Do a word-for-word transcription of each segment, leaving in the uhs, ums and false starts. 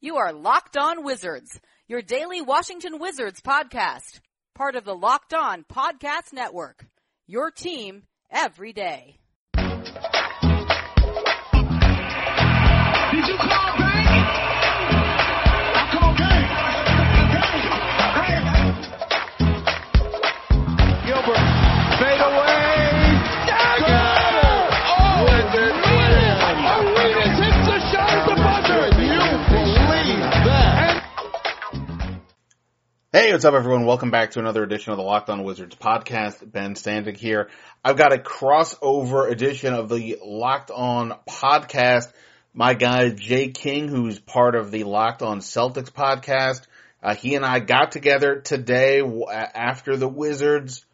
You are Locked On Wizards, your daily Washington Wizards podcast, part of the Locked On Podcast Network, your team every day. Did you call back? I called back. Gilbert, fade away. Dagger! Oh, Wizards win! Arenas hits the shot at the buzzer. You believe that? Hey, what's up, everyone? Welcome back to another edition of the Locked On Wizards podcast. Ben Standig here. I've got a crossover edition of the Locked On podcast. My guy, Jay King, who's part of the Locked On Celtics podcast, uh, he and I got together today after the Wizards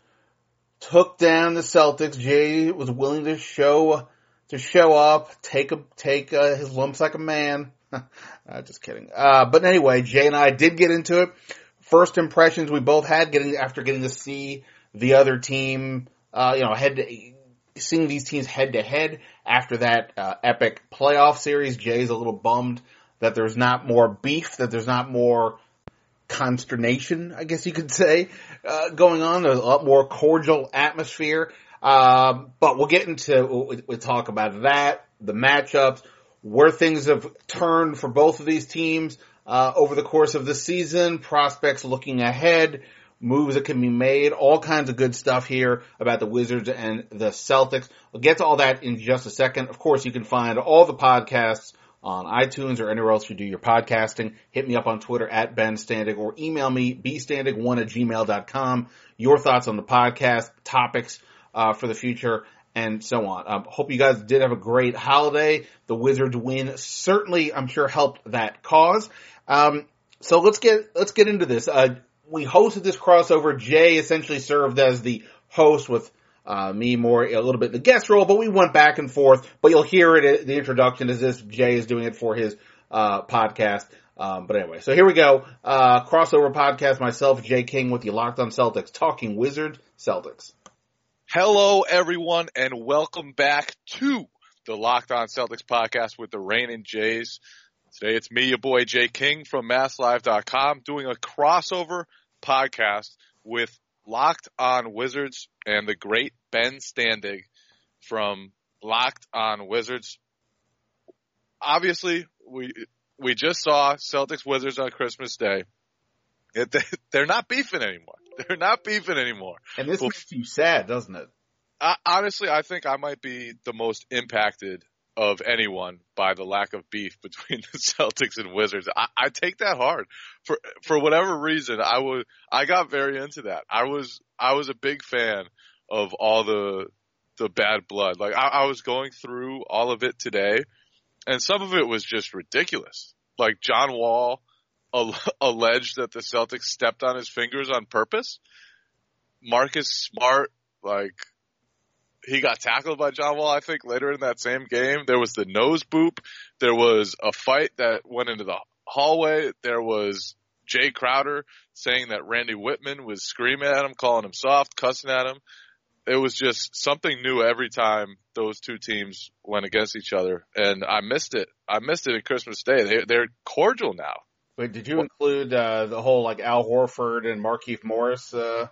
took down the Celtics. Jay was willing to show to show up, take a, take uh, his lumps like a man. uh, just kidding. Uh, but anyway, Jay and I did get into it. First impressions we both had getting after getting to see the other team, uh, you know, head to, seeing these teams head to head after that uh, epic playoff series. Jay's a little bummed that there's not more beef, that there's not more consternation, I guess you could say, uh, going on. There's a lot more cordial atmosphere. Um, but we'll get into, we'll, we'll talk about that, the matchups, where things have turned for both of these teams uh, over the course of the season, prospects looking ahead, moves that can be made, all kinds of good stuff here about the Wizards and the Celtics. We'll get to all that in just a second. Of course, you can find all the podcasts on iTunes or anywhere else you do your podcasting. Hit me up on Twitter at Ben Standig or email me b standig one at gmail dot com. Your thoughts on the podcast, topics uh, for the future, and so on. Um, hope you guys did have a great holiday. The Wizards win certainly, I'm sure, helped that cause. Um, so let's get let's get into this. Uh, we hosted this crossover. Jay essentially served as the host with uh, me more a little bit in the guest role, but we went back and forth. But you'll hear it, the introduction as if Jay is doing it for his uh, podcast. Um, but anyway, so here we go. Uh, crossover podcast, myself, Jay King, with the Locked On Celtics, talking Wizards Celtics. Hello, everyone, and welcome back to the Locked On Celtics podcast with the reigning Jays. Today it's me, your boy Jay King from Mass Live dot com, doing a crossover podcast with Locked On Wizards and the great Ben Standig from Locked On Wizards. Obviously, we we just saw Celtics Wizards on Christmas Day. It, they're not beefing anymore. They're not beefing anymore. And this well, makes you sad, doesn't it? I, honestly, I think I might be the most impacted of anyone by the lack of beef between the Celtics and Wizards. I, I take that hard. For for whatever reason, I was I got very into that. I was I was a big fan of all the the bad blood. Like I, I was going through all of it today, and some of it was just ridiculous. Like John Wall al- alleged that the Celtics stepped on his fingers on purpose. Marcus Smart, like, he got tackled by John Wall, I think, later in that same game. There was the nose boop. There was a fight that went into the hallway. There was Jay Crowder saying that Randy Whitman was screaming at him, calling him soft, cussing at him. It was just something new every time those two teams went against each other. And I missed it. I missed it at Christmas Day. They, they're cordial now. Wait, did you include uh, the whole, like, Al Horford and Markieff Morris? Uh...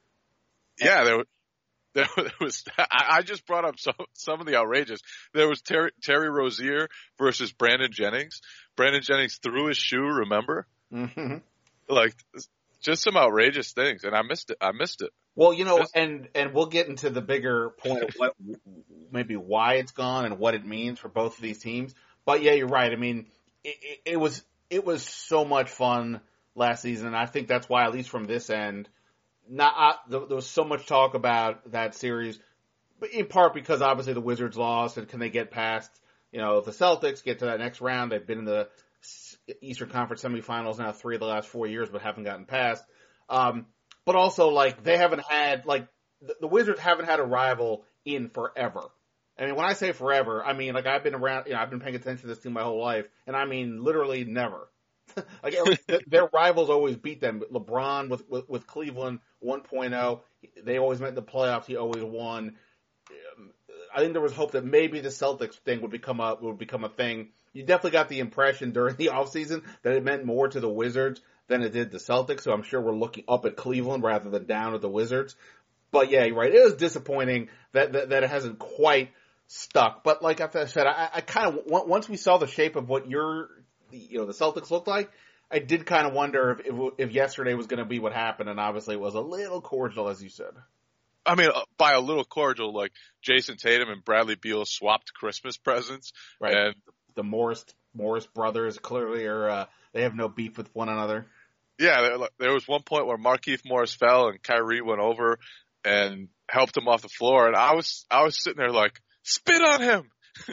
Yeah, there was. There was, I just brought up some, some of the outrageous. There was Terry, Terry Rozier versus Brandon Jennings. Brandon Jennings threw his shoe, remember? Mm-hmm. Like, just some outrageous things, and I missed it. I missed it. Well, you know, and, and we'll get into the bigger point of what, maybe why it's gone and what it means for both of these teams. But yeah, you're right. I mean, it, it, it was, it was so much fun last season, and I think that's why, at least from this end, Not uh, there was so much talk about that series, but in part because obviously the Wizards lost, and can they get past, you know, the Celtics, get to that next round? They've been in the Eastern Conference semifinals now three of the last four years, but haven't gotten past. Um, but also, like, they haven't had, like, the, the Wizards haven't had a rival in forever. I mean, when I say forever, I mean, like, I've been around, you know, I've been paying attention to this team my whole life, and I mean literally never. Like, their rivals always beat them. LeBron with, with, with Cleveland one point oh, they always met in the playoffs. He always won. I think there was hope that maybe the Celtics thing would become a would become a thing you definitely got the impression during the offseason that it meant more to the Wizards than it did the Celtics. So I'm sure we're looking up at Cleveland rather than down at the Wizards. But yeah, you're right. It is disappointing that, that, that it hasn't quite stuck. But like I said, I, I kind of, once we saw the shape of what your, you know, the Celtics looked like, I did kind of wonder if, if, if yesterday was going to be what happened. And obviously it was a little cordial, as you said. I mean, by a little cordial, like Jason Tatum and Bradley Beal swapped Christmas presents. Right. And the Morris, Morris brothers clearly are, uh, they have no beef with one another. Yeah, there was one point where Markieff Morris fell and Kyrie went over and helped him off the floor. And I was, I was sitting there like, spit on him,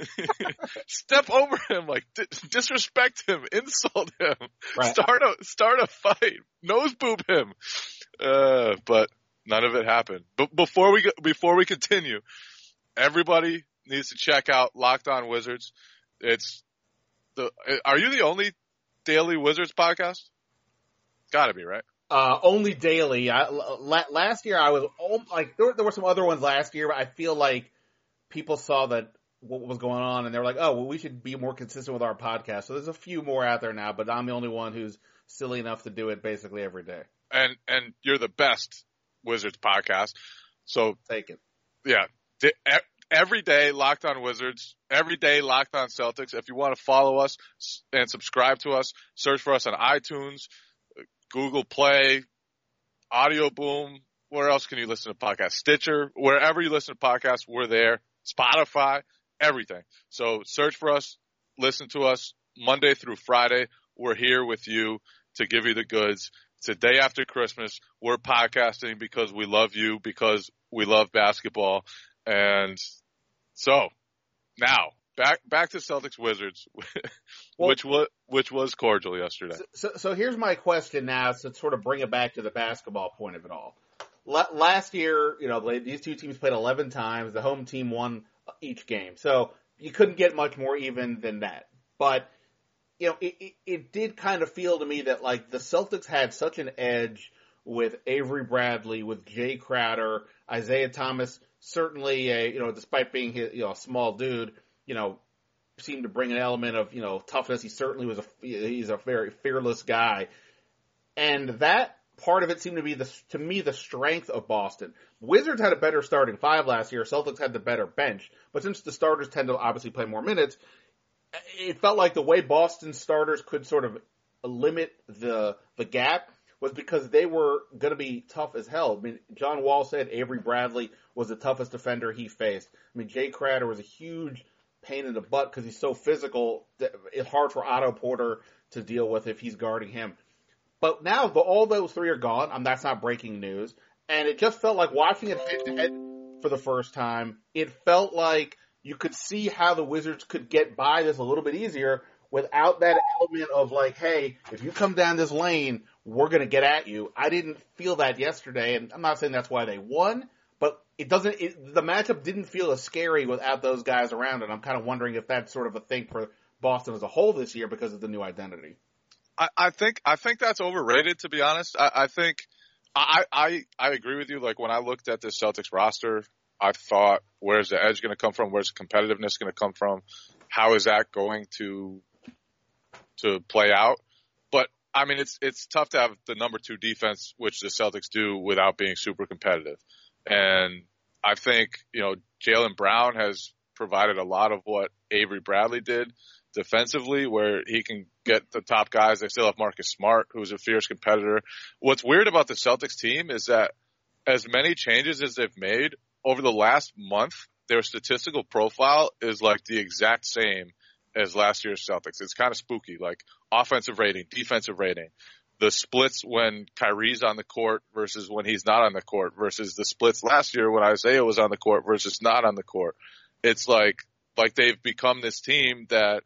step over him, like di- disrespect him, insult him, right. start a, start a fight, nose boob him. Uh, but none of it happened. But before we go, before we continue, everybody needs to check out Locked On Wizards. It's the, are you the only daily Wizards podcast? Gotta be, right? Uh, only daily. I, last year I was, like, there, there were some other ones last year, but I feel like people saw that what was going on and they were like, oh, well, we should be more consistent with our podcast. So there's a few more out there now, but I'm the only one who's silly enough to do it basically every day. And, and you're the best Wizards podcast. So take it. Yeah. Every day Locked On Wizards, every day Locked On Celtics. If you want to follow us and subscribe to us, search for us on iTunes, Google Play, Audio Boom. Where else can you listen to podcasts? Stitcher. Wherever you listen to podcasts, we're there. Spotify, everything. So search for us, listen to us Monday through Friday. We're here with you to give you the goods. It's the day after Christmas. We're podcasting because we love you, because we love basketball. And so now back back to Celtics Wizards, which was which was cordial yesterday. So, so here's my question now, to sort of bring it back to the basketball point of it all. L- last year, you know, these two teams played eleven times. The home team won each game, so you couldn't get much more even than that. But you know, it, it, it did kind of feel to me that like the Celtics had such an edge with Avery Bradley, with Jay Crowder, Isaiah Thomas. Certainly, a, you know, despite being you know a small dude, you know, seemed to bring an element of you know toughness. He certainly was a he's a very fearless guy, and that part of it seemed to be the to me the strength of Boston. Wizards had a better starting five last year. Celtics had the better bench, but since the starters tend to obviously play more minutes, it felt like the way Boston starters could sort of limit the the gap was because they were going to be tough as hell. I mean, John Wall said Avery Bradley was the toughest defender he faced. I mean, Jay Crowder was a huge pain in the butt because he's so physical that it's hard for Otto Porter to deal with if he's guarding him. But now the, all those three are gone. Um, that's not breaking news. And it just felt like watching it head-to-head for the first time, it felt like you could see how the Wizards could get by this a little bit easier without that element of like, hey, if you come down this lane, we're going to get at you. I didn't feel that yesterday, and I'm not saying that's why they won, but it doesn't. It, the matchup didn't feel as scary without those guys around, and I'm kind of wondering if that's sort of a thing for Boston as a whole this year because of the new identity. I, I think I think that's overrated, to be honest. I, I think I, I I agree with you. Like when I looked at this Celtics roster, I thought, where's the edge going to come from? Where's the competitiveness going to come from? How is that going to to play out? But I mean, it's it's tough to have the number two defense, which the Celtics do, without being super competitive. And I think, you know, Jaylen Brown has provided a lot of what Avery Bradley did defensively, where he can get the top guys. They still have Marcus Smart, who's a fierce competitor. What's weird about the Celtics team is that as many changes as they've made over the last month, their statistical profile is like the exact same as last year's Celtics. It's kind of spooky, like offensive rating, defensive rating, the splits when Kyrie's on the court versus when he's not on the court versus the splits last year when Isaiah was on the court versus not on the court. It's like, like they've become this team that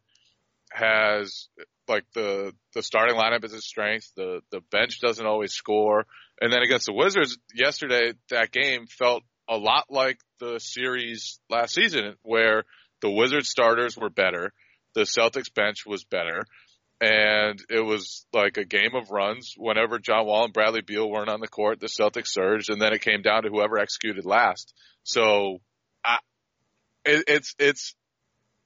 has like the, the starting lineup is a strength. The, the bench doesn't always score. And then against the Wizards yesterday, that game felt a lot like the series last season where the Wizards starters were better. The Celtics bench was better. And it was like a game of runs. Whenever John Wall and Bradley Beal weren't on the court, the Celtics surged, and then it came down to whoever executed last. So I, it, it's it's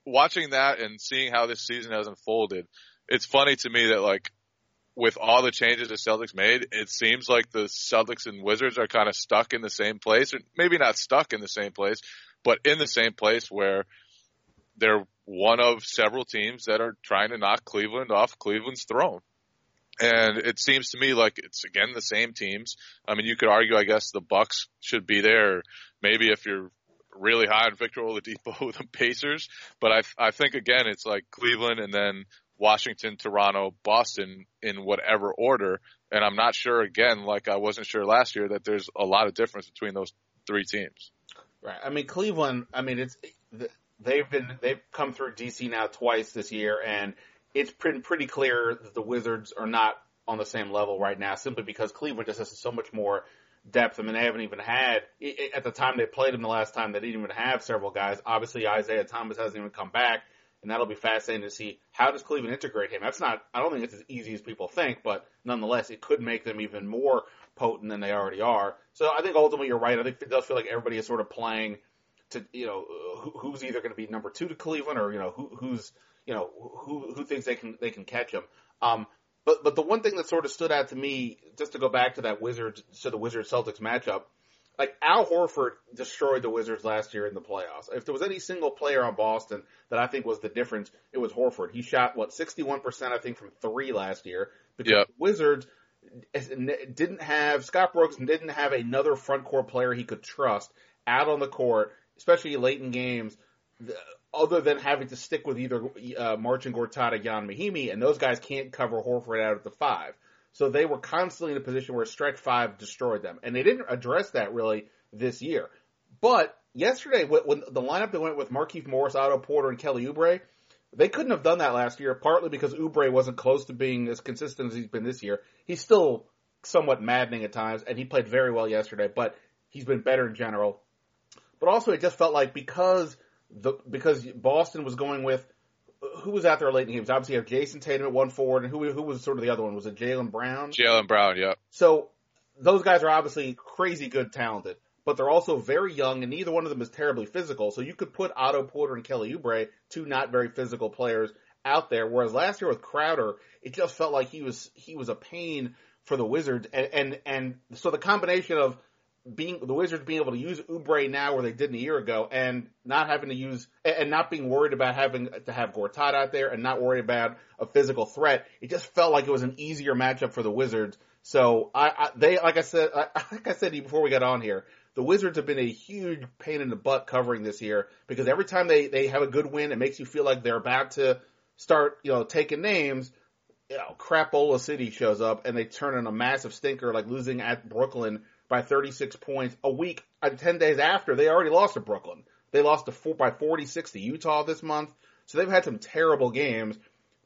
watching that and seeing how this season has unfolded, it's funny to me that, like, with all the changes the Celtics made, it seems like the Celtics and Wizards are kind of stuck in the same place, or maybe not stuck in the same place, but in the same place where they're one of several teams that are trying to knock Cleveland off Cleveland's throne. And it seems to me like it's, again, the same teams. I mean, you could argue, I guess, the Bucks should be there. Maybe if you're really high on Victor Oladipo, the Pacers. But I, I think, again, it's like Cleveland and then Washington, Toronto, Boston in whatever order. And I'm not sure, again, like I wasn't sure last year, that there's a lot of difference between those three teams. Right. I mean, Cleveland, I mean, it's they've been they've come through D C now twice this year, and it's been pretty clear that the Wizards are not on the same level right now, simply because Cleveland just has so much more depth. I mean, they haven't even had, at the time they played them the last time, they didn't even have several guys. Obviously, Isaiah Thomas hasn't even come back. And that'll be fascinating to see how does Cleveland integrate him. That's not, I don't think it's as easy as people think, but nonetheless, it could make them even more potent than they already are. So I think ultimately you're right. I think it does feel like everybody is sort of playing to, you know, who, who's either going to be number two to Cleveland or, you know, who, who's, you know, who, who thinks they can, they can catch him. Um, but, but the one thing that sort of stood out to me, just to go back to that Wizards, to the Wizards Celtics matchup, like, Al Horford destroyed the Wizards last year in the playoffs. If there was any single player on Boston that I think was the difference, it was Horford. He shot, what, sixty-one percent, I think, from three last year. Because yep. the Wizards didn't have, Scott Brooks didn't have another front court player he could trust out on the court, especially late in games, other than having to stick with either uh, Marcin Gortat or Jan Mahimi, and those guys can't cover Horford out at the five. So they were constantly in a position where stretch five destroyed them. And they didn't address that really this year. But yesterday, when the lineup that went with Markieff Morris, Otto Porter, and Kelly Oubre, they couldn't have done that last year, partly because Oubre wasn't close to being as consistent as he's been this year. He's still somewhat maddening at times, and he played very well yesterday, but he's been better in general. But also it just felt like because the because Boston was going with, who was out there late in games? Obviously, you have Jason Tatum at one forward, and who who was sort of the other one? Was it Jaylen Brown? Jaylen Brown, yeah. So those guys are obviously crazy good, talented, but they're also very young, and neither one of them is terribly physical. So you could put Otto Porter and Kelly Oubre, two not very physical players, out there. Whereas last year with Crowder, it just felt like he was he was a pain for the Wizards, and and, and so the combination of being the Wizards being able to use Oubre now where they didn't a year ago, and not having to use and not being worried about having to have Gortat out there, and not worried about a physical threat, it just felt like it was an easier matchup for the Wizards. So I, I they like I said I, like I said to you before we got on here, the Wizards have been a huge pain in the butt covering this year, because every time they they have a good win, it makes you feel like they're about to start, you know, taking names. You know, Crapola City shows up and they turn in a massive stinker, like losing at Brooklyn by thirty-six points a week, uh, ten days after they already lost to Brooklyn. They lost to four, by forty-six to Utah this month. So they've had some terrible games.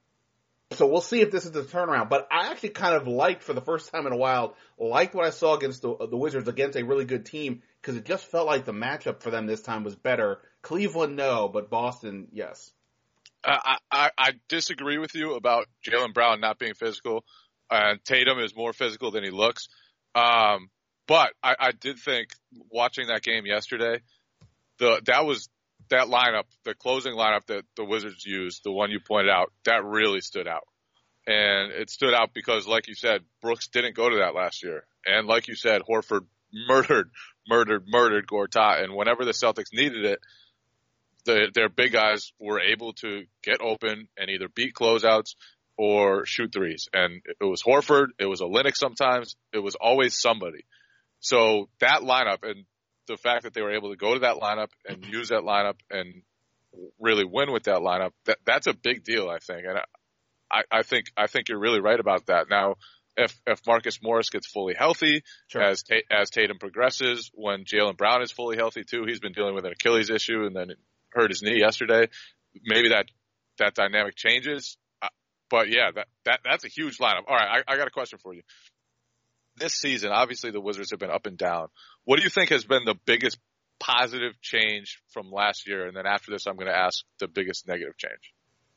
So we'll see if this is the turnaround. But I actually kind of liked, for the first time in a while, liked what I saw against the, the Wizards, against a really good team, because it just felt like the matchup for them this time was better. Cleveland, no, but Boston, yes. I, I, I disagree with you about Jaylen Brown not being physical. Uh, Tatum is more physical than he looks. Um, but I, I did think, watching that game yesterday, the that was that lineup, the closing lineup that the Wizards used, the one you pointed out, that really stood out. And it stood out because, like you said, Brooks didn't go to that last year. And like you said, Horford murdered, murdered, murdered Gortat. And whenever the Celtics needed it, the, their big guys were able to get open and either beat closeouts or shoot threes. And it was Horford, it was Olynyk sometimes, it was always somebody. So that lineup, and the fact that they were able to go to that lineup and use that lineup and really win with that lineup, that that's a big deal, I think. And I, I think I think you're really right about that. Now, if if Marcus Morris gets fully healthy, sure. as as Tatum progresses, when Jaylen Brown is fully healthy too, he's been dealing with an Achilles issue and then hurt his knee yesterday. Maybe that that dynamic changes. But yeah, that, that that's a huge lineup. All right, I, I got a question for you. This season, obviously the Wizards have been up and down. What do you think has been the biggest positive change from last year? And then after this, I'm going to ask the biggest negative change.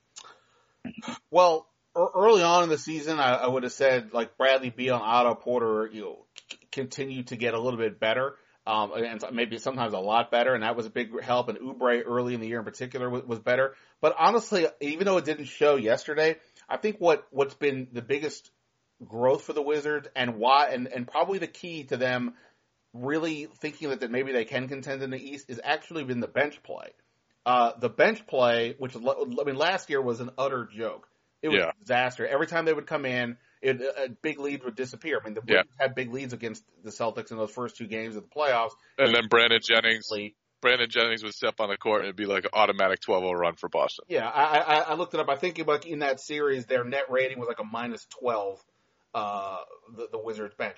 Well, early on in the season, I, I would have said, like, Bradley Beal and Otto Porter, you know, c- continue to get a little bit better. Um, and maybe sometimes a lot better, and that was a big help. And Oubre early in the year in particular was, was better. But honestly, even though it didn't show yesterday, I think what, what's been the biggest growth for the Wizards and why, and, and probably the key to them really thinking that, that maybe they can contend in the East is actually been the bench play. Uh, the bench play, which, I mean, last year was an utter joke. It was yeah. a disaster. Every time they would come in, it, a big lead would disappear. I mean, the Wizards yeah. had big leads against the Celtics in those first two games of the playoffs. And then Brandon Jennings, Brandon Jennings would step on the court and it'd be like an automatic twelve oh run for Boston. Yeah, I, I, I looked it up. I think like in that series, their net rating was like a minus twelve, uh, the, the Wizards bench.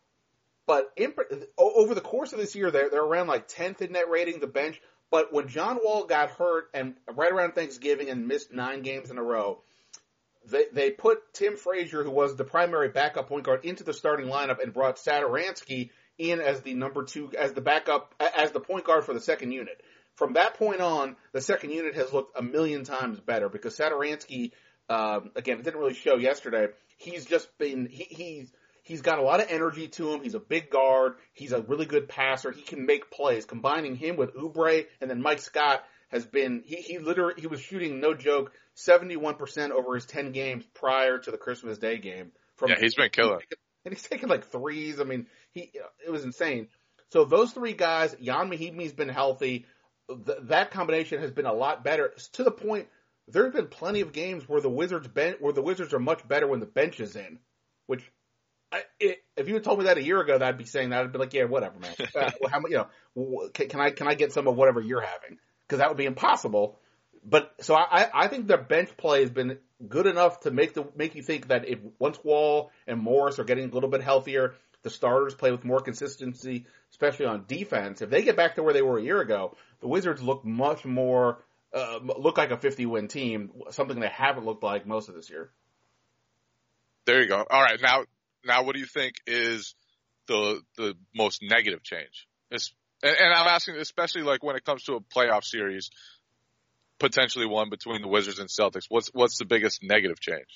But in, over the course of this year, they're, they're around like tenth in net rating, the bench. But when John Wall got hurt and right around Thanksgiving and missed nine games in a row, They they put Tim Frazier, who was the primary backup point guard, into the starting lineup and brought Satoransky in as the number two, as the backup, as the point guard for the second unit. From that point on, the second unit has looked a million times better because Satoransky, um, again, it didn't really show yesterday. He's just been he, he's he's got a lot of energy to him. He's a big guard. He's a really good passer. He can make plays. Combining him with Oubre and then Mike Scott has been he he literally he was shooting, no joke, seventy-one percent over his ten games prior to the Christmas Day game. From, yeah, he's been killing. And he's taken like threes. I mean, he it was insane. So those three guys, Jan Mahimi's been healthy. Th- that combination has been a lot better to the point there have been plenty of games where the Wizards ben- where the Wizards are much better when the bench is in. Which, I, it, if you had told me that a year ago, I'd be saying that. I'd be like, yeah, whatever, man. Uh, well, how, you know, can, can I can I get some of whatever you're having? Because that would be impossible. But so I, I think their bench play has been good enough to make the make you think that if once Wall and Morris are getting a little bit healthier, the starters play with more consistency, especially on defense. If they get back to where they were a year ago, the Wizards look much more uh, look like a fifty-win team, something they haven't looked like most of this year. There you go. All right, now now what do you think is the the most negative change? It's, and, and I'm asking, especially like when it comes to a playoff series. Potentially one between the Wizards and Celtics. What's what's the biggest negative change?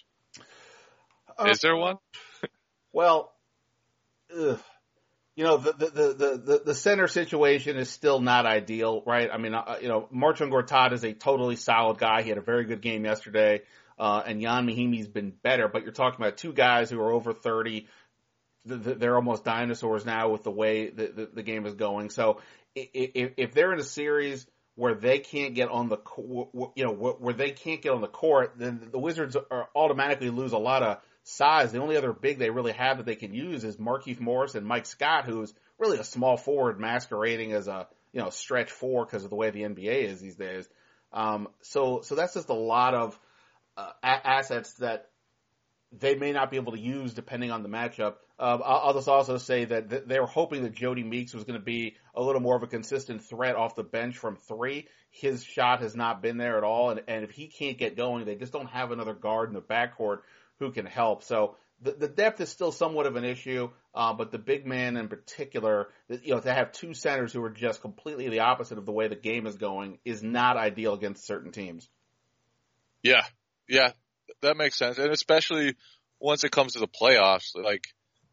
Uh, Is there one? Well, ugh. you know, the, the the the the center situation is still not ideal, right? I mean, uh, you know, Marcin Gortat is a totally solid guy. He had a very good game yesterday, uh, and Jan Mahimi's been better. But you're talking about two guys who are over thirty. They're almost dinosaurs now with the way the, the, the game is going. So if, if they're in a series where they can't get on the, you know, where they can't get on the court, then the Wizards are automatically lose a lot of size. The only other big they really have that they can use is Markieff Morris and Mike Scott, who's really a small forward masquerading as a, you know, stretch four because of the way the N B A is these days. Um, so, so that's just a lot of uh, a- assets that they may not be able to use depending on the matchup. Um, I'll, I'll just also say that th- they were hoping that Jody Meeks was going to be a little more of a consistent threat off the bench from three. His shot has not been there at all, and, and if he can't get going, they just don't have another guard in the backcourt who can help. So the, the depth is still somewhat of an issue, uh, but the big man in particular, you know, to have two centers who are just completely the opposite of the way the game is going is not ideal against certain teams. Yeah, yeah, that makes sense, and especially once it comes to the playoffs, like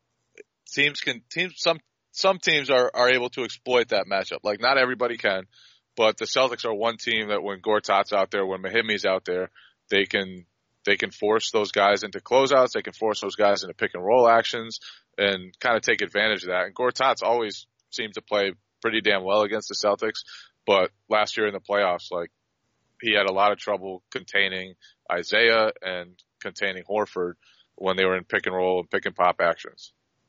teams can teams some some teams are are able to exploit that matchup. Like not everybody can, but the Celtics are one team that when Gortat's out there, when Mahimi's out there, they can they can force those guys into closeouts, they can force those guys into pick and roll actions, and kind of take advantage of that. And Gortat's always seemed to play pretty damn well against the Celtics, but last year in the playoffs, like he had a lot of trouble containing Isaiah and containing Horford when they were in pick and roll and pick and pop actions.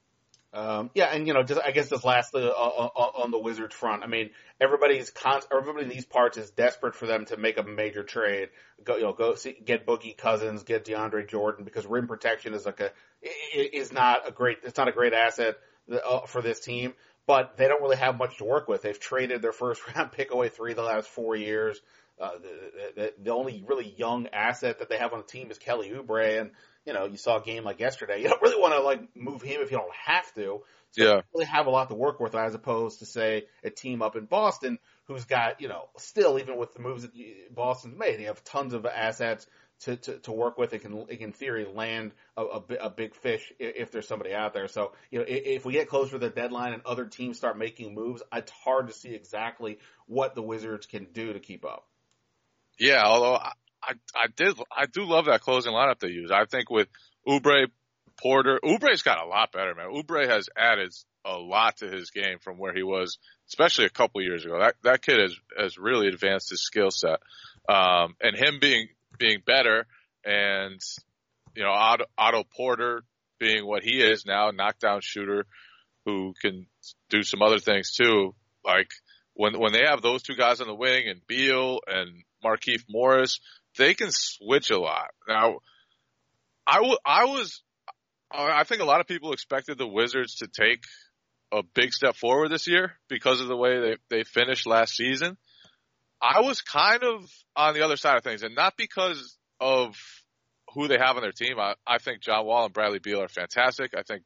Um, yeah, and you know, just I guess just lastly uh, on the Wizards front, I mean, everybody's con- everybody in these parts is desperate for them to make a major trade. Go, you know, go see, get Boogie Cousins, get DeAndre Jordan, because rim protection is like a is not a great it's not a great asset for this team. But they don't really have much to work with. They've traded their first round pick away three the last four years. Uh, the, the, the only really young asset that they have on the team is Kelly Oubre, and you know, you saw a game like yesterday. You don't really want to like move him if you don't have to. So yeah. They don't really have a lot to work with, as opposed to say a team up in Boston who's got, you know, still even with the moves that Boston's made, they have tons of assets. to, to, to work with. It can, it can in theory land a, a, a big fish if there's somebody out there. So, you know, if we get closer to the deadline and other teams start making moves, it's hard to see exactly what the Wizards can do to keep up. Yeah, although I, I, I did, I do love that closing lineup they use. I think with Oubre, Porter, Oubre's got a lot better, man. Oubre has added a lot to his game from where he was, especially a couple years ago. That that kid has has really advanced his skill set, um, and him being being better, and you know Otto, Otto Porter being what he is now, knockdown shooter who can do some other things too. Like when when they have those two guys on the wing and Beal and Markieff Morris, they can switch a lot. Now, I, w- I was, I think a lot of people expected the Wizards to take a big step forward this year because of the way they, they finished last season. I was kind of on the other side of things, and not because of who they have on their team. I, I think John Wall and Bradley Beal are fantastic. I think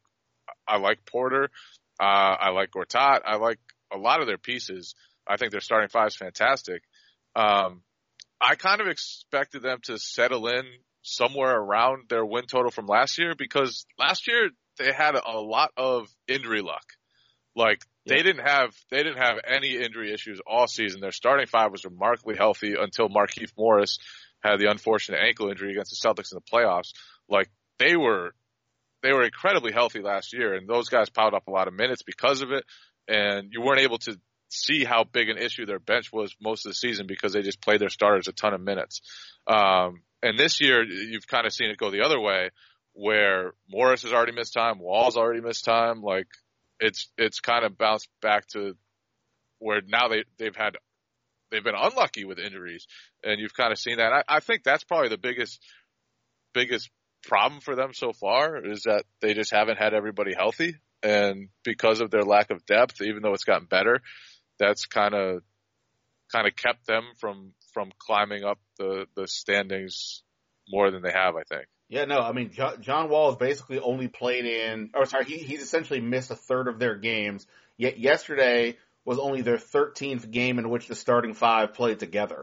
I like Porter. Uh, I like Gortat. I like a lot of their pieces. I think their starting five is fantastic. Um, I kind of expected them to settle in somewhere around their win total from last year, because last year they had a lot of injury luck. Like yeah. they didn't have they didn't have any injury issues all season. Their starting five was remarkably healthy until Markieff Morris had the unfortunate ankle injury against the Celtics in the playoffs. Like they were they were incredibly healthy last year, and those guys piled up a lot of minutes because of it. And you weren't able to see how big an issue their bench was most of the season because they just played their starters a ton of minutes. Um, and this year, you've kind of seen it go the other way, where Morris has already missed time, Wall's already missed time. Like it's it's kind of bounced back to where now they they've had they've been unlucky with injuries, and you've kind of seen that. I, I think that's probably the biggest biggest problem for them so far, is that they just haven't had everybody healthy, and because of their lack of depth, even though it's gotten better, that's kind of kind of kept them from from climbing up the the standings more than they have, I think. Yeah, no, I mean, John, John Wall has basically only played in, or sorry, he, he's essentially missed a third of their games. Yet yesterday was only their thirteenth game in which the starting five played together.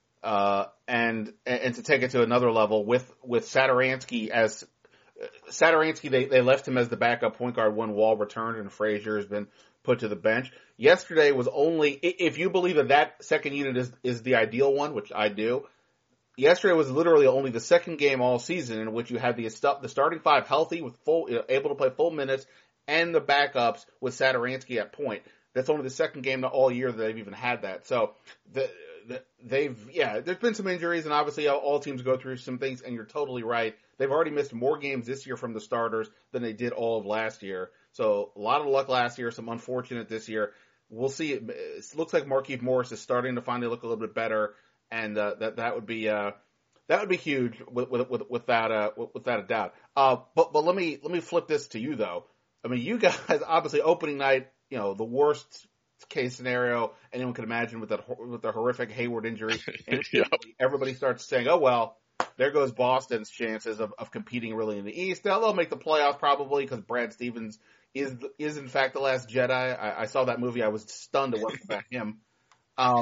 Uh, and, and to take it to another level, with, with Satoransky as, Satoransky, they, they left him as the backup point guard when Wall returned and Frazier has been put to the bench. Yesterday was only, if you believe that that second unit is, is the ideal one, which I do, yesterday was literally only the second game all season in which you had the the starting five healthy, with full, able to play full minutes, and the backups with Satoransky at point. That's only the second game all year that they've even had that. So the, the, they've, yeah, there's been some injuries, and obviously all, all teams go through some things, and you're totally right. They've already missed more games this year from the starters than they did all of last year. So a lot of luck last year, some unfortunate this year. We'll see. It, it looks like Markieff Morris is starting to finally look a little bit better, and uh, that that would be uh, that would be huge with with, with without uh, without a doubt. Uh, but but let me let me flip this to you though. I mean, you guys obviously opening night, you know, the worst case scenario anyone could imagine with that with the horrific Hayward injury, and yep. everybody starts saying, "Oh well, there goes Boston's chances of, of competing really in the East. They'll, they'll make the playoffs probably because Brad Stevens is is in fact the Last Jedi." I, I saw that movie. I was stunned to learn about him. Um,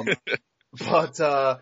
but uh,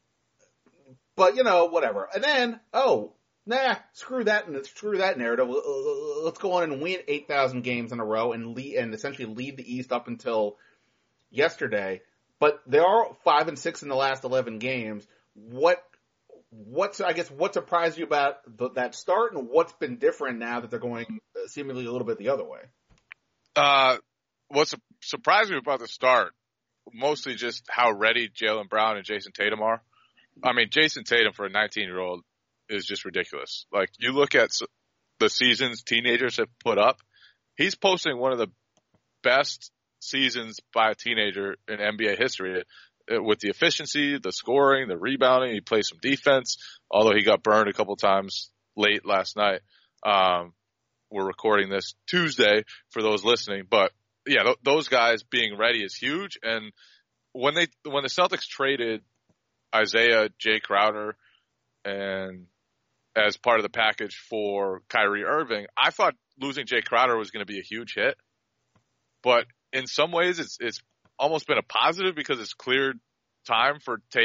but you know, whatever. And then oh. Nah, screw that and screw that narrative. Let's go on and win eight thousand games in a row and lead, and essentially lead the East up until yesterday. But they are five and six in the last eleven games. What, what's, I guess, what surprised you about the, that start, and what's been different now that they're going seemingly a little bit the other way? Uh, what su- surprised me about the start, mostly just how ready Jaylen Brown and Jason Tatum are. I mean, Jason Tatum for a nineteen-year-old is just ridiculous. Like, you look at the seasons teenagers have put up, he's posting one of the best seasons by a teenager in N B A history, with the efficiency, the scoring, the rebounding. He plays some defense, although he got burned a couple times late last night. Um, we're recording this Tuesday for those listening, but yeah, th- those guys being ready is huge. And when they, when the Celtics traded Isaiah, Jay Crowder, and as part of the package for Kyrie Irving, I thought losing Jay Crowder was going to be a huge hit. But in some ways, it's it's almost been a positive because it's cleared time for Tatum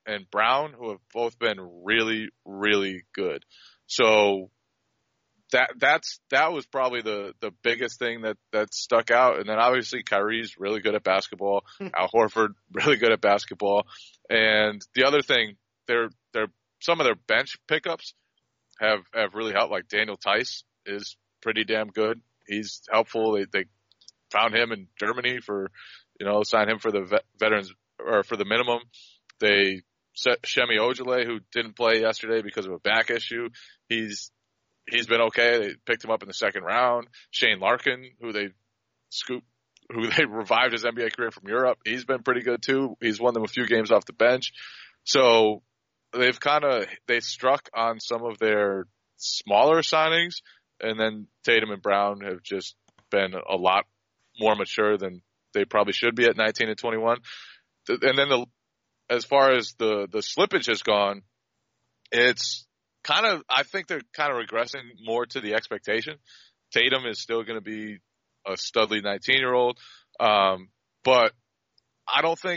and Brown, who have both been really, really good. So that that's that was probably the, the biggest thing that, that stuck out. And then obviously Kyrie's really good at basketball. Al Horford, really good at basketball. And the other thing, they're they're some of their bench pickups have, have really helped. Like Daniel Tice is pretty damn good. He's helpful. They they found him in Germany for, you know, signed him for the vet, veterans or for the minimum. They set Shemi Ojale, who didn't play yesterday because of a back issue. He's he's been okay. They picked him up in the second round. Shane Larkin, who they scooped, who they revived his N B A career from Europe, he's been pretty good too. He's won them a few games off the bench. So they've kind of they struck on some of their smaller signings, and then Tatum and Brown have just been a lot more mature than they probably should be at nineteen and twenty-one. And then the as far as the, the slippage has gone, it's kind of, I think they're kind of regressing more to the expectation. Tatum is still going to be a studly nineteen year old. Um, but I don't think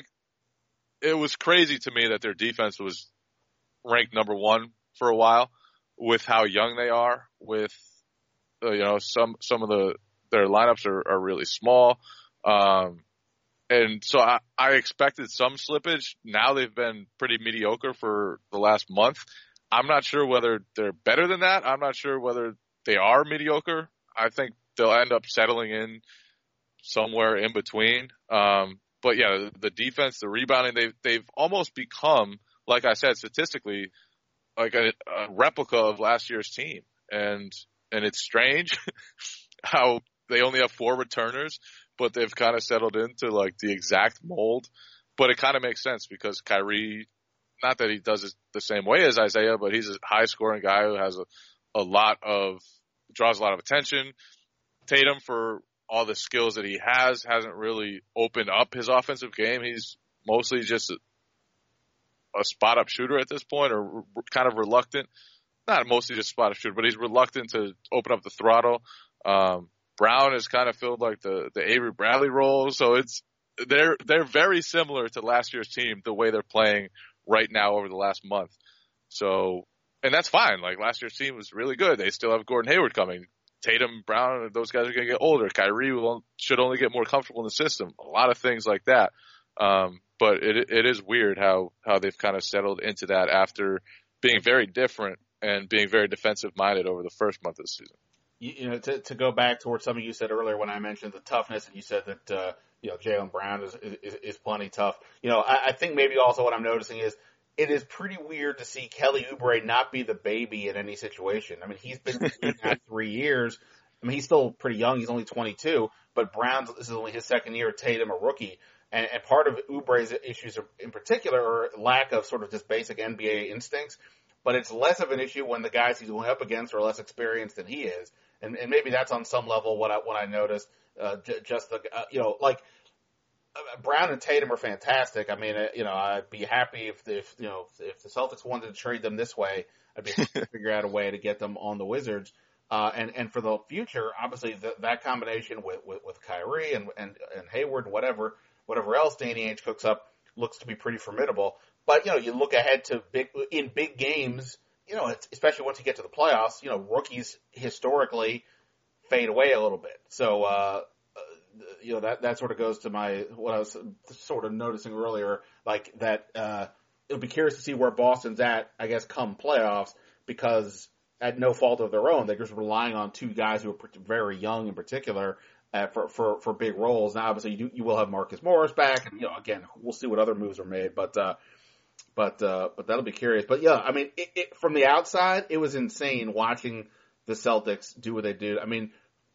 it was crazy to me that their defense was ranked number one for a while with how young they are, with, uh, you know, some, some of the, their lineups are, are really small. Um, And so I, I expected some slippage. Now they've been pretty mediocre for the last month. I'm not sure whether they're better than that. I'm not sure whether they are mediocre. I think they'll end up settling in somewhere in between. Um, but yeah, the, the defense, the rebounding, they've, they've almost become, like I said, statistically, like a, a replica of last year's team. And, and it's strange how they only have four returners, but they've kind of settled into like the exact mold. But it kind of makes sense because Kyrie, not that he does it the same way as Isaiah, but he's a high scoring guy who has a, a lot of, draws a lot of attention. Tatum, for all the skills that he has, hasn't really opened up his offensive game. He's mostly just a, a spot up shooter at this point, or kind of reluctant. Not mostly just spot up shooter, but he's reluctant to open up the throttle. Um, Brown has kind of filled like the, the Avery Bradley role. So it's, they're, they're very similar to last year's team, the way they're playing right now over the last month. So, and that's fine. Like last year's team was really good. They still have Gordon Hayward coming. Tatum, Brown, those guys are going to get older. Kyrie will, should only get more comfortable in the system. A lot of things like that. Um, but it, it is weird how, how they've kind of settled into that after being very different and being very defensive minded over the first month of the season. You, you know, to, to go back towards something you said earlier when I mentioned the toughness, and you said that, uh, you know, Jaylen Brown is, is, is plenty tough. You know, I, I think maybe also what I'm noticing is it is pretty weird to see Kelly Oubre not be the baby in any situation. I mean, he's been in that three years. I mean, he's still pretty young. He's only twenty-two, but Brown's, this is only his second year. Tatum, a rookie. And, and part of Oubre's issues in particular are lack of sort of just basic N B A instincts, but it's less of an issue when the guys he's going up against are less experienced than he is. And, and maybe that's on some level what I, what I noticed, uh, j- just the, uh, you know, like, uh, Brown and Tatum are fantastic. I mean, uh, you know, I'd be happy if, if, you know, if the Celtics wanted to trade them this way, I'd be happy to figure out a way to get them on the Wizards. Uh, and, and for the future, obviously the, that combination with, with, with Kyrie and, and, and Hayward and whatever, whatever else Danny Ainge cooks up looks to be pretty formidable. But, you know, you look ahead to big, in big games, you know, it's, especially once you get to the playoffs, you know, rookies historically fade away a little bit. So, uh, you know, that, that sort of goes to my, what I was sort of noticing earlier, like that, uh, it'll be curious to see where Boston's at, I guess, come playoffs, because at no fault of their own, they're just relying on two guys who are very young in particular, uh, for, for, for big roles. Now, obviously you do, you will have Marcus Morris back, and, you know, again, we'll see what other moves are made, but, uh, But, uh, but that'll be curious. But yeah, I mean, it, it, from the outside, it was insane watching the Celtics do what they did. I mean,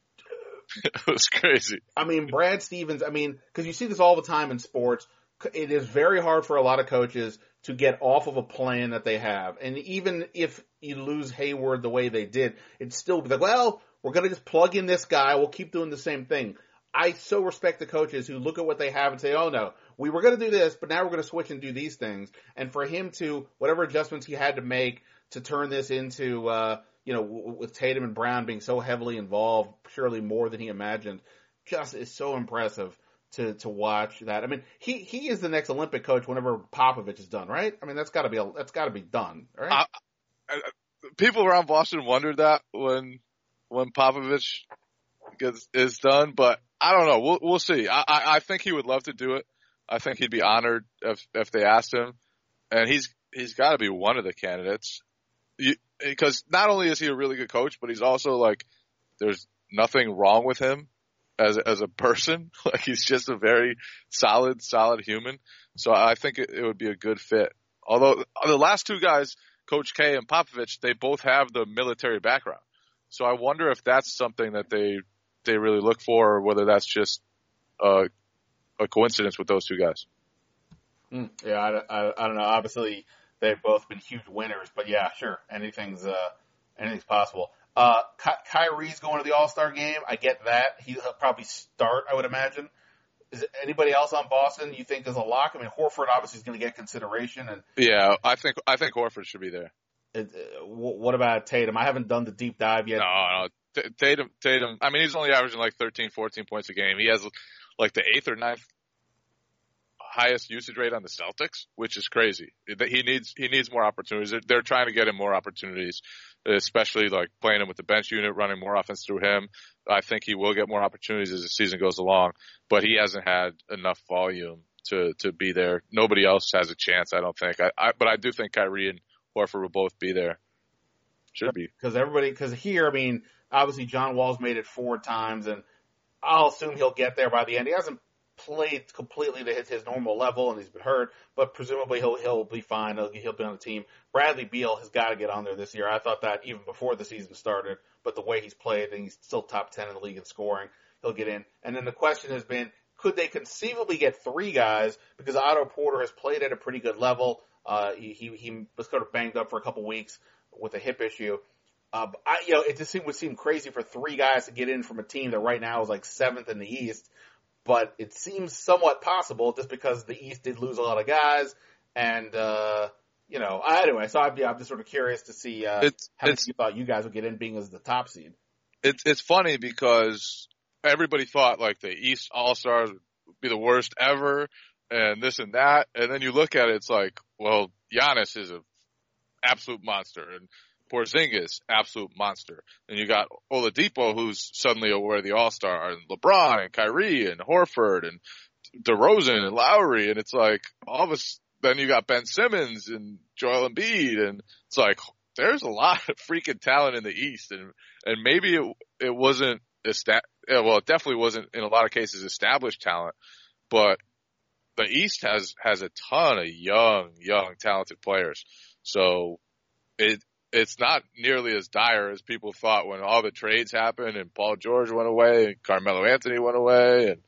it was crazy. I mean, Brad Stevens, I mean, cause you see this all the time in sports. It is very hard for a lot of coaches to get off of a plan that they have. And even if you lose Hayward the way they did, it's still like, well, we're going to just plug in this guy. We'll keep doing the same thing. I so respect the coaches who look at what they have and say, oh no, we were going to do this, but now we're going to switch and do these things. And for him to, whatever adjustments he had to make to turn this into, uh, you know, w- with Tatum and Brown being so heavily involved, surely more than he imagined, just is so impressive to, to watch that. I mean, he, he is the next Olympic coach whenever Popovich is done, right? I mean, that's gotta be, a, that's gotta be done, right? I, I, people around Boston wondered that when, when Popovich gets, is done, but I don't know. We'll, we'll see. I, I, I think he would love to do it. I think he'd be honored if, if they asked him, and he's, he's gotta be one of the candidates. You, because not only is he a really good coach, but he's also like, there's nothing wrong with him as as a person. Like he's just a very solid, solid human. So I think it, it would be a good fit. Although the last two guys, Coach K and Popovich, they both have the military background. So I wonder if that's something that they they really look for, or whether that's just uh, a coincidence with those two guys. Mm, yeah, I, I, I don't know. Obviously, they've both been huge winners, but yeah, sure, anything's uh, anything's possible. Uh, Ky- Kyrie's going to the All-Star game. I get that. He'll probably start, I would imagine. Is anybody else on Boston you think is a lock? I mean, Horford obviously is going to get consideration, and yeah, I think I think Horford should be there. It, uh, what about Tatum? I haven't done the deep dive yet. No, no, Tatum, Tatum. I mean, he's only averaging like thirteen, fourteen points a game. He has like the eighth or ninth highest usage rate on the Celtics, which is crazy. He needs he needs more opportunities. They're, they're trying to get him more opportunities, especially like playing him with the bench unit, running more offense through him. I think he will get more opportunities as the season goes along, but he hasn't had enough volume to to be there. Nobody else has a chance, I don't think. I, I but I do think Kyrie and Horford will both be there. Should be. Because everybody, because here, I mean, obviously John Wall's made it four times, and I'll assume he'll get there by the end. He hasn't played completely to hit his normal level, and he's been hurt, but presumably he'll he'll be fine. He'll, he'll be on the team. Bradley Beal has got to get on there this year. I thought that even before the season started, but the way he's played, and he's still top ten in the league in scoring, he'll get in. And then the question has been, could they conceivably get three guys? Because Otto Porter has played at a pretty good level. Uh, he, he, he was sort of banged up for a couple weeks with a hip issue. Uh, but I, you know, it just seemed, would seem crazy for three guys to get in from a team that right now is like seventh in the East. But it seems somewhat possible just because the East did lose a lot of guys. And, uh, you know, anyway, so I'm, yeah, I'm just sort of curious to see, uh, it's, how it's, you thought you guys would get in being as the top seed. It's, it's funny because everybody thought like the East All-Stars would be the worst ever and this and that. And then you look at it, it's like, well, Giannis is an absolute monster and Porzingis, absolute monster. And you got Oladipo, who's suddenly a worthy All-Star, and LeBron and Kyrie and Horford and DeRozan and Lowry. And it's like, all of a sudden, then you got Ben Simmons and Joel Embiid. And it's like, there's a lot of freaking talent in the East. And, and maybe it, it wasn't, esta- well, it definitely wasn't in a lot of cases established talent, but the East has, has a ton of young, young, talented players. So it, it's not nearly as dire as people thought when all the trades happened and Paul George went away and Carmelo Anthony went away and,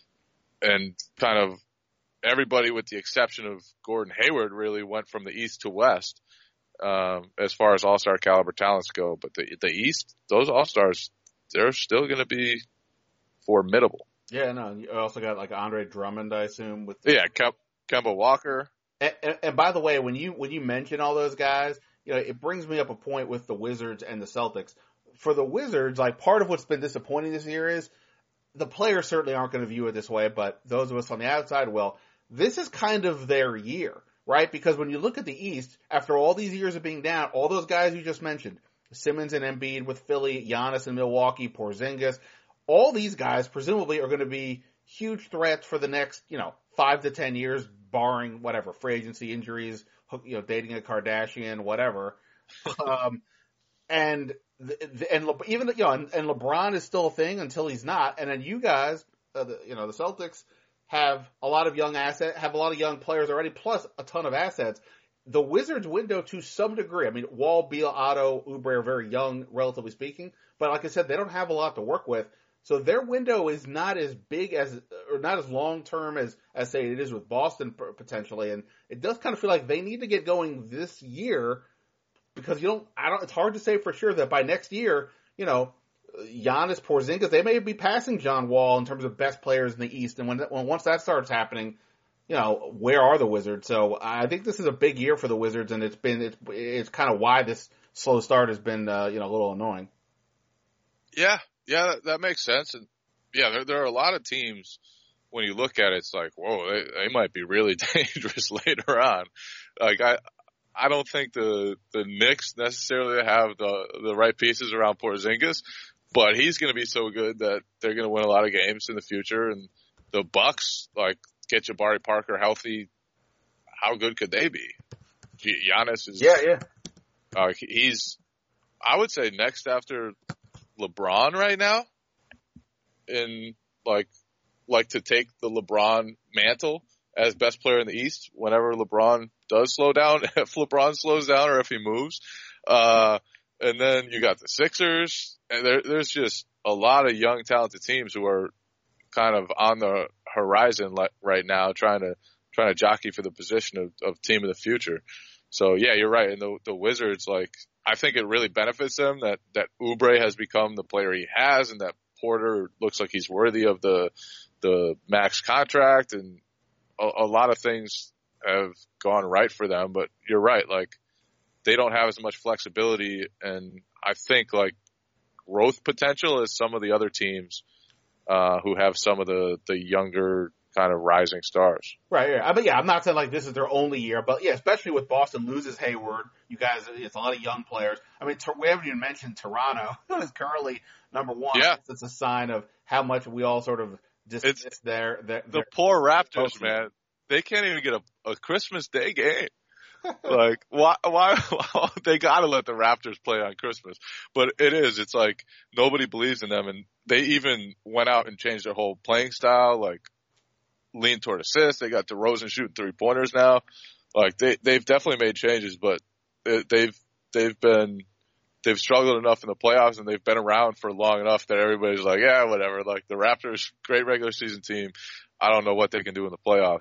and kind of everybody with the exception of Gordon Hayward really went from the East to West, um, as far as all-star caliber talents go. But the, the East, those all-stars, they're still going to be formidable. Yeah, no, you also got like Andre Drummond, I assume. With the, yeah, Kem- Kemba Walker. And, and, and by the way, when you when you mention all those guys, you know, it brings me up a point with the Wizards and the Celtics. For the Wizards, like part of what's been disappointing this year is the players certainly aren't going to view it this way, but those of us on the outside will. This is kind of their year, right? Because when you look at the East, after all these years of being down, all those guys you just mentioned, Simmons and Embiid with Philly, Giannis in Milwaukee, Porzingis, all these guys presumably are going to be huge threats for the next, you know, five to ten years, barring whatever, free agency injuries, you know, dating a Kardashian, whatever. um, and, and Le, even, you know, and, and LeBron is still a thing until he's not. And then you guys, uh, the, you know, the Celtics have a lot of young assets, have a lot of young players already, plus a ton of assets. The Wizards window to some degree, I mean, Wall, Beal, Otto, Oubre are very young, relatively speaking. But like I said, they don't have a lot to work with. So their window is not as big as, or not as long term as, as say it is with Boston potentially. And it does kind of feel like they need to get going this year because you don't, I don't, it's hard to say for sure that by next year, you know, Giannis, Porzingis, they may be passing John Wall in terms of best players in the East. And when, when once that starts happening, you know, where are the Wizards? So I think this is a big year for the Wizards, and it's been, it's, it's kind of why this slow start has been, uh, you know, a little annoying. Yeah. Yeah, that, that makes sense. And yeah, there, there are a lot of teams when you look at it, it's like, whoa, they, they might be really dangerous later on. Like I, I don't think the the Knicks necessarily have the the right pieces around Porzingis, but he's going to be so good that they're going to win a lot of games in the future. And the Bucks, like, get Jabari Parker healthy. How good could they be? G- Giannis is Yeah, yeah. Uh, he's, I would say, next after LeBron right now, in like like to take the LeBron mantle as best player in the East whenever LeBron does slow down, if LeBron slows down or if he moves. Uh, and then you got the Sixers, and there, there's just a lot of young, talented teams who are kind of on the horizon like, right now, trying to trying to jockey for the position of, of team of the future. So yeah, you're right. And the the Wizards, like, I think it really benefits them that that Oubre has become the player he has, and that Porter looks like he's worthy of the the max contract, and a, a lot of things have gone right for them. But you're right, like, they don't have as much flexibility, and I think like growth potential as some of the other teams uh, who have some of the the younger kind of rising stars. Right, yeah. I mean, yeah, I'm not saying like this is their only year, but yeah, especially with Boston loses Hayward, you guys, it's a lot of young players. I mean, we haven't even mentioned Toronto, who is currently number one. Yeah. It's a sign of how much we all sort of dismiss It's, their, their, the their poor Raptors, postseason. man. They can't even get a, a Christmas Day game. Like, why, why, why, they gotta let the Raptors play on Christmas. But it is, it's like, nobody believes in them, and they even went out and changed their whole playing style, like, lean toward assists. They got DeRozan shooting three pointers now. Like, they, they've definitely made changes, but they, they've, they've been, they've struggled enough in the playoffs, and they've been around for long enough that everybody's like, yeah, whatever. Like, the Raptors, great regular season team. I don't know what they can do in the playoffs.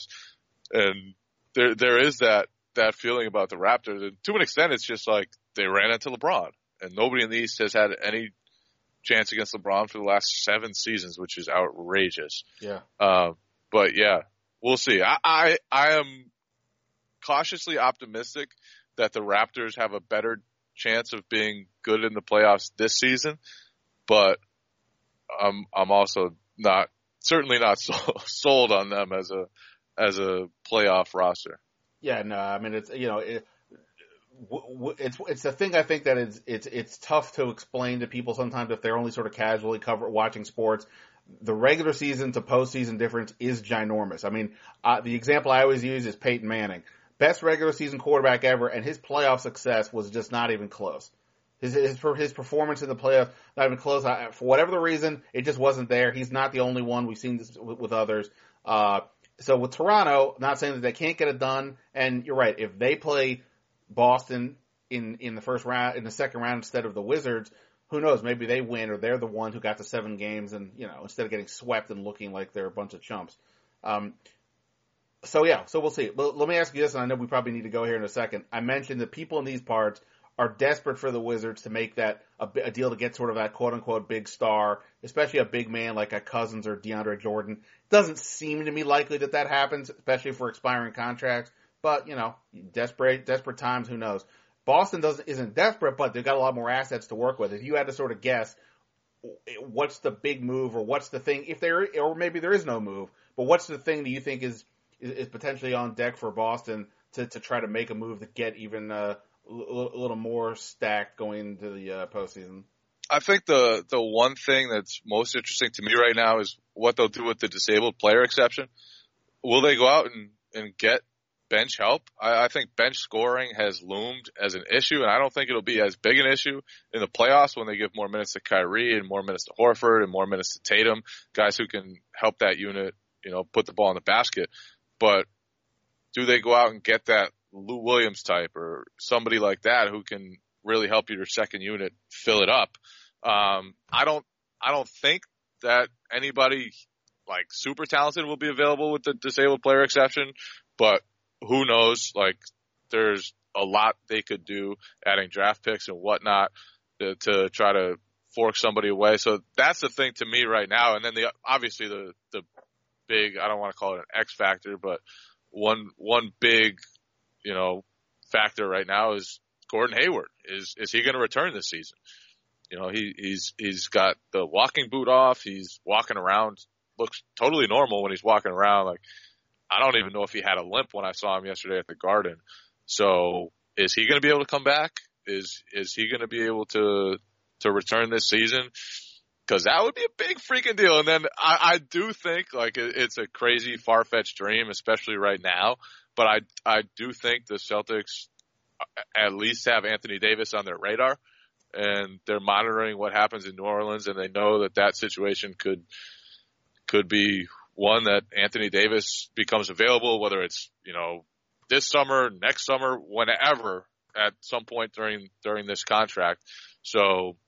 And there, there is that, that feeling about the Raptors. And to an extent, it's just like they ran into LeBron, and nobody in the East has had any chance against LeBron for the last seven seasons, which is outrageous. Yeah. Um, but yeah, we'll see. I, I, I am cautiously optimistic that the Raptors have a better chance of being good in the playoffs this season, but I'm, I'm also not, certainly not sold, sold on them as a, as a playoff roster. Yeah, no, I mean, it's, you know, it, w- w- it's, it's a thing I think that it's, it's, it's tough to explain to people sometimes if they're only sort of casually cover watching sports. The regular season to postseason difference is ginormous. I mean, uh, the example I always use is Peyton Manning. Best regular season quarterback ever, and his playoff success was just not even close. His, his, his performance in the playoffs, not even close. I, for whatever the reason, it just wasn't there. He's not the only one. We've seen this with, with others. Uh, So with Toronto, not saying that they can't get it done, and you're right, if they play Boston in, in the first round, in the second round instead of the Wizards, who knows, maybe they win, or they're the one who got the seven games, and, you know, instead of getting swept and looking like they're a bunch of chumps. Um, so yeah, so we'll see. But let me ask you this, and I know we probably need to go here in a second. I mentioned that people in these parts are desperate for the Wizards to make that a, a deal to get sort of that quote-unquote big star, especially a big man like a Cousins or DeAndre Jordan. Doesn't seem to me likely that that happens, especially for expiring contracts. But, you know, desperate desperate times, who knows? Boston doesn't isn't desperate, but they've got a lot more assets to work with. If you had to sort of guess what's the big move, or what's the thing, if there, or maybe there is no move, but what's the thing that you think is is, is potentially on deck for Boston to, to try to make a move to get even uh, a little more stacked going into the uh, postseason? I think the the one thing that's most interesting to me right now is what they'll do with the disabled player exception. Will they go out and, and get bench help? I, I think bench scoring has loomed as an issue, and I don't think it'll be as big an issue in the playoffs when they give more minutes to Kyrie and more minutes to Horford and more minutes to Tatum, guys who can help that unit, you know, put the ball in the basket. But do they go out and get that Lou Williams type or somebody like that who can really help your second unit fill it up? Um, I don't, I don't think that anybody like super talented will be available with the disabled player exception, but who knows? Like, there's a lot they could do, adding draft picks and whatnot to, to try to fork somebody away. So that's the thing to me right now. And then the, obviously the, the big, I don't want to call it an X factor, but one, one big, you know, factor right now is Gordon Hayward. Is, is he going to return this season? You know, he, he's, he's got the walking boot off. He's walking around looks totally normal when he's walking around. Like, I don't even know if he had a limp when I saw him yesterday at the Garden. So is he going to be able to come back? Is is he going to be able to to return this season? Because that would be a big freaking deal. And then I, I do think, like, it, it's a crazy, far-fetched dream, especially right now. But I, I do think the Celtics at least have Anthony Davis on their radar. And they're monitoring what happens in New Orleans. And they know that that situation could could be one that Anthony Davis becomes available, whether it's, you know, this summer, next summer, whenever, at some point during during this contract. So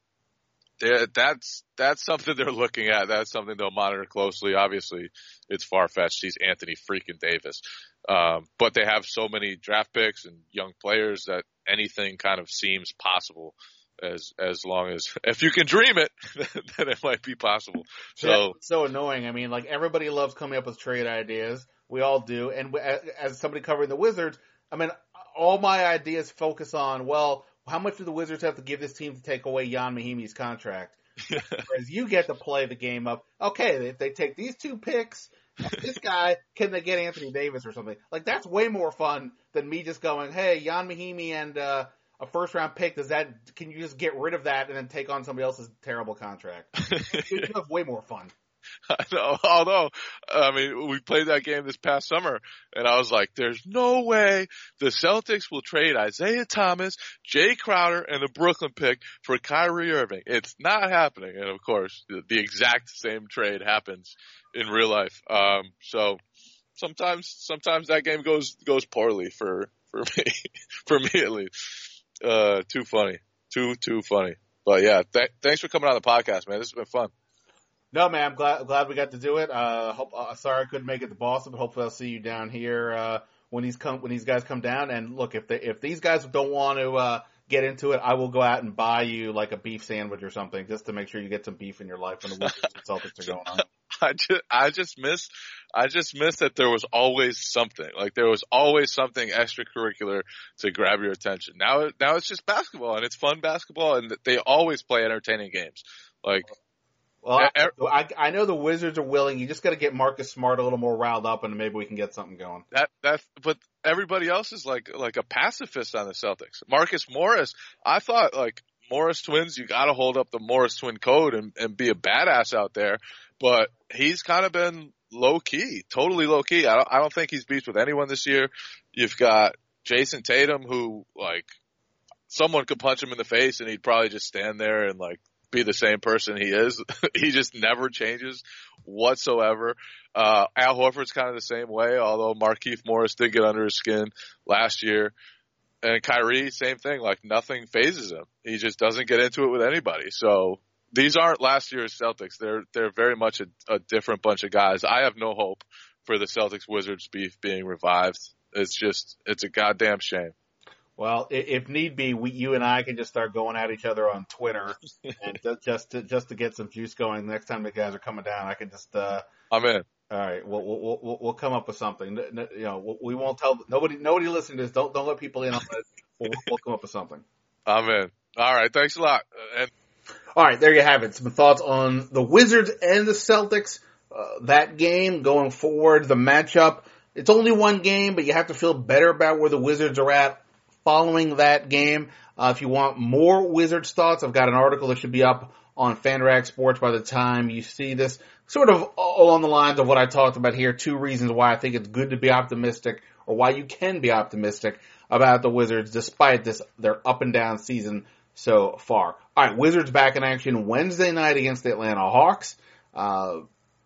that's that's something they're looking at. That's something they'll monitor closely. Obviously, it's far-fetched. He's Anthony freaking Davis. Um, but they have so many draft picks and young players that anything kind of seems possible as as long as – if you can dream it, then it might be possible. So That's so annoying. I mean, like, everybody loves coming up with trade ideas. We all do. And as somebody covering the Wizards, I mean, all my ideas focus on, well – how much do the Wizards have to give this team to take away Jan Mahimi's contract? Whereas you get to play the game of, okay, if they take these two picks, this guy, can they get Anthony Davis or something? Like, that's way more fun than me just going, hey, Jan Mahimi and uh, a first-round pick, does that? Can you just get rid of that and then take on somebody else's terrible contract? You have way more fun. I know. Although, I mean, we played that game this past summer, and I was like, there's no way the Celtics will trade Isaiah Thomas, Jay Crowder, and the Brooklyn pick for Kyrie Irving. It's not happening. And, of course, the, the exact same trade happens in real life. Um, so sometimes sometimes that game goes goes poorly for, for me, for me at least. Uh, too funny. Too, too funny. But, yeah, th- thanks for coming on the podcast, man. This has been fun. No, man, I'm glad glad we got to do it. Uh, hope, uh, sorry I couldn't make it to Boston, but hopefully I'll see you down here uh, when these come when these guys come down. And look, if they, if these guys don't want to uh, get into it, I will go out and buy you like a beef sandwich or something just to make sure you get some beef in your life when the Wizards and Celtics are going on. I just I just miss I just miss that there was always something. Like there was always something extracurricular to grab your attention. Now now it's just basketball, and it's fun basketball, and they always play entertaining games. Like. Well, I, I, I know the Wizards are willing. You just got to get Marcus Smart a little more riled up, and maybe we can get something going. That that, but everybody else is like like a pacifist on the Celtics. Marcus Morris, I thought like Morris twins, you got to hold up the Morris twin code and, and be a badass out there. But he's kind of been low key, totally low key. I don't, I don't think he's beefed with anyone this year. You've got Jason Tatum, who like someone could punch him in the face, and he'd probably just stand there and like. Be the same person he is. He just never changes whatsoever. Uh, Al Horford's kind of the same way, although Markieff Morris did get under his skin last year. And Kyrie, same thing. Like nothing phases him. He just doesn't get into it with anybody. So these aren't last year's Celtics. They're they're very much a, a different bunch of guys. I have no hope for the Celtics Wizards beef being revived. It's just it's a goddamn shame. Well, if need be, we, you and I can just start going at each other on Twitter, and just to just to get some juice going. Next time the guys are coming down, I can just. Uh, I'm in. All right, we'll we'll we'll, we'll come up with something. You know, we won't tell nobody. Nobody listening to this. Don't don't let people in on it. We'll, we'll come up with something. I'm in. All right, thanks a lot. And all right, there you have it. Some thoughts on the Wizards and the Celtics. Uh, that game going forward, the matchup. It's only one game, but you have to feel better about where the Wizards are at. Following that game, uh, if you want more Wizards thoughts, I've got an article that should be up on FanRag Sports by the time you see this. Sort of along the lines of what I talked about here, two reasons why I think it's good to be optimistic, or why you can be optimistic about the Wizards despite this their up and down season so far. All right, Wizards back in action Wednesday night against the Atlanta Hawks. Uh,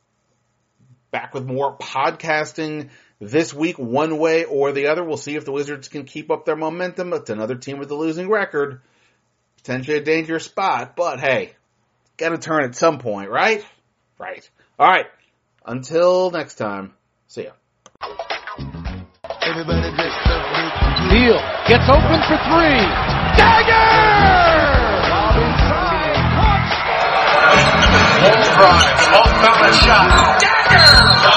back with more podcasting this week, one way or the other. We'll see if the Wizards can keep up their momentum. It's another team with a losing record. Potentially a dangerous spot, but hey, gotta turn at some point, right? Right. All right. Until next time, see ya. Everybody just Neal gets open for three. Dagger! Lob inside. Caught. Wall drive. Off balance shot. Dagger!